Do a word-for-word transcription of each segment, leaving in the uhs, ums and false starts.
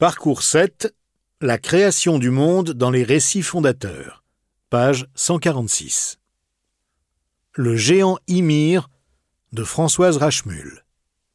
Parcours sept. La création du monde dans les récits fondateurs. Page cent quarante-six. Le géant Ymir de Françoise Rachemul.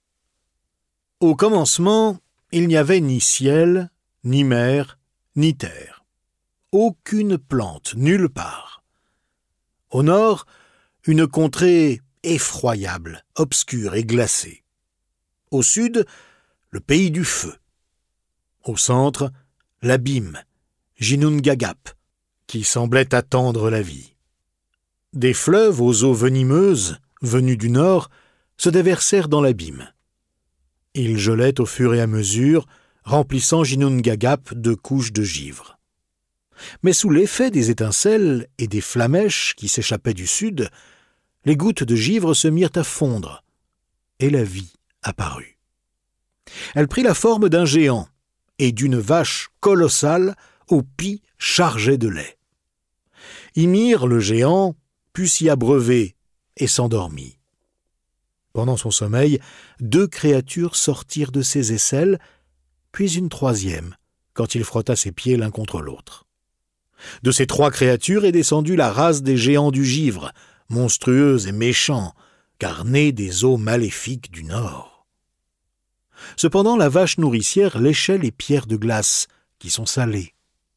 Au commencement, il n'y avait ni ciel, ni mer, ni terre. Aucune plante, nulle part. Au nord, une contrée effroyable, obscure et glacée. Au sud, le pays du feu. Au centre, l'abîme, Ginnungagap, qui semblait attendre la vie. Des fleuves aux eaux venimeuses, venus du nord, se déversèrent dans l'abîme. Ils gelaient au fur et à mesure, remplissant Ginnungagap de couches de givre. Mais sous l'effet des étincelles et des flammèches qui s'échappaient du sud, les gouttes de givre se mirent à fondre, et la vie apparut. Elle prit la forme d'un géant et d'une vache colossale au pis chargé de lait. Ymir, le géant, put s'y abreuver et s'endormit. Pendant son sommeil, deux créatures sortirent de ses aisselles, puis une troisième, quand il frotta ses pieds l'un contre l'autre. De ces trois créatures est descendue la race des géants du givre, monstrueux et méchants, car nés des eaux maléfiques du nord. Cependant, la vache nourricière léchait les pierres de glace, qui sont salées.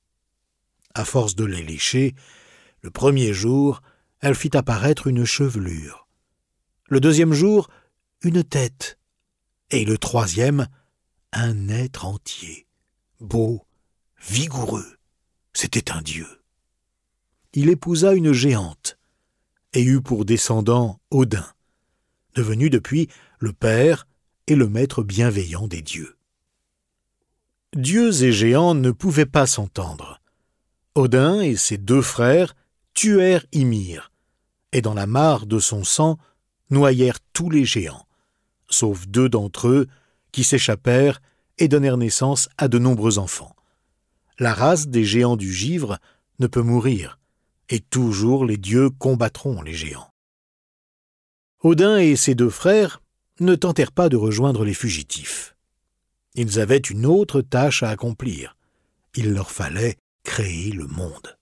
À force de les lécher, le premier jour, elle fit apparaître une chevelure. Le deuxième jour, une tête. Et le troisième, un être entier, beau, vigoureux. C'était un dieu. Il épousa une géante et eut pour descendant Odin, devenu depuis le père et le maître bienveillant des dieux. Dieux et géants ne pouvaient pas s'entendre. Odin et ses deux frères tuèrent Ymir, et dans la mare de son sang noyèrent tous les géants, sauf deux d'entre eux qui s'échappèrent et donnèrent naissance à de nombreux enfants. La race des géants du givre ne peut mourir, et toujours les dieux combattront les géants. Odin et ses deux frères ne tentèrent pas de rejoindre les fugitifs. Ils avaient une autre tâche à accomplir. Il leur fallait créer le monde.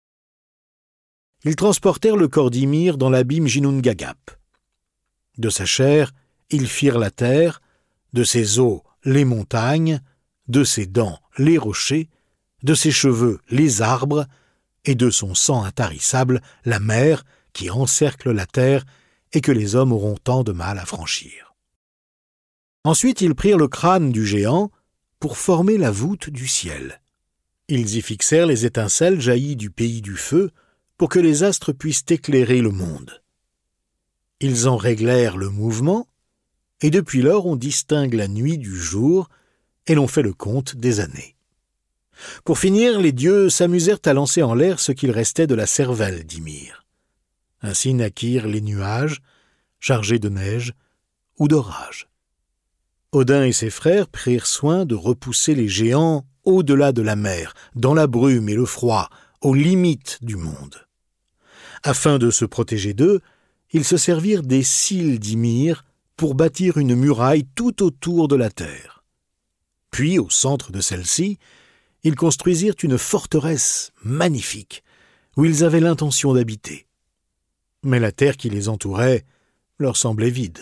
Ils transportèrent le corps d'Ymir dans l'abîme Ginnungagap. De sa chair, ils firent la terre, de ses os les montagnes, de ses dents les rochers, de ses cheveux les arbres, et de son sang intarissable la mer qui encercle la terre et que les hommes auront tant de mal à franchir. Ensuite, ils prirent le crâne du géant pour former la voûte du ciel. Ils y fixèrent les étincelles jaillies du pays du feu pour que les astres puissent éclairer le monde. Ils en réglèrent le mouvement, et depuis lors on distingue la nuit du jour et l'on fait le compte des années. Pour finir, les dieux s'amusèrent à lancer en l'air ce qu'il restait de la cervelle d'Ymir. Ainsi naquirent les nuages, chargés de neige ou d'orage. Odin et ses frères prirent soin de repousser les géants au-delà de la mer, dans la brume et le froid, aux limites du monde. Afin de se protéger d'eux, ils se servirent des cils d'Ymir pour bâtir une muraille tout autour de la terre. Puis, au centre de celle-ci, ils construisirent une forteresse magnifique, où ils avaient l'intention d'habiter. Mais la terre qui les entourait leur semblait vide.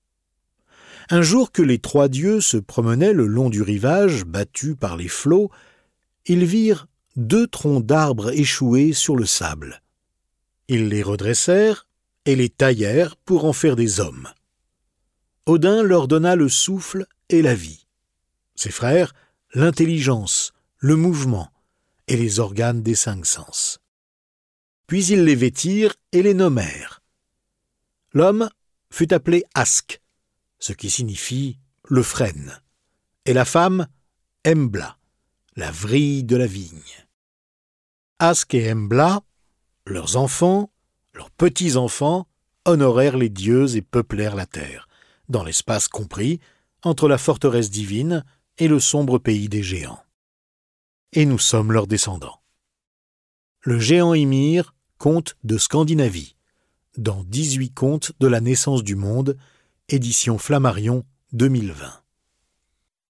Un jour que les trois dieux se promenaient le long du rivage, battus par les flots, ils virent deux troncs d'arbres échoués sur le sable. Ils les redressèrent et les taillèrent pour en faire des hommes. Odin leur donna le souffle et la vie. Ses frères, l'intelligence, le mouvement et les organes des cinq sens. Puis ils les vêtirent et les nommèrent. L'homme fut appelé Ask, ce qui signifie le frêne, et la femme Embla, la vrille de la vigne. Ask et Embla, leurs enfants, leurs petits-enfants, honorèrent les dieux et peuplèrent la terre, dans l'espace compris entre la forteresse divine et le sombre pays des géants. Et nous sommes leurs descendants. Le géant Ymir, conte de Scandinavie, dans dix-huit contes de la naissance du monde, édition Flammarion deux mille vingt.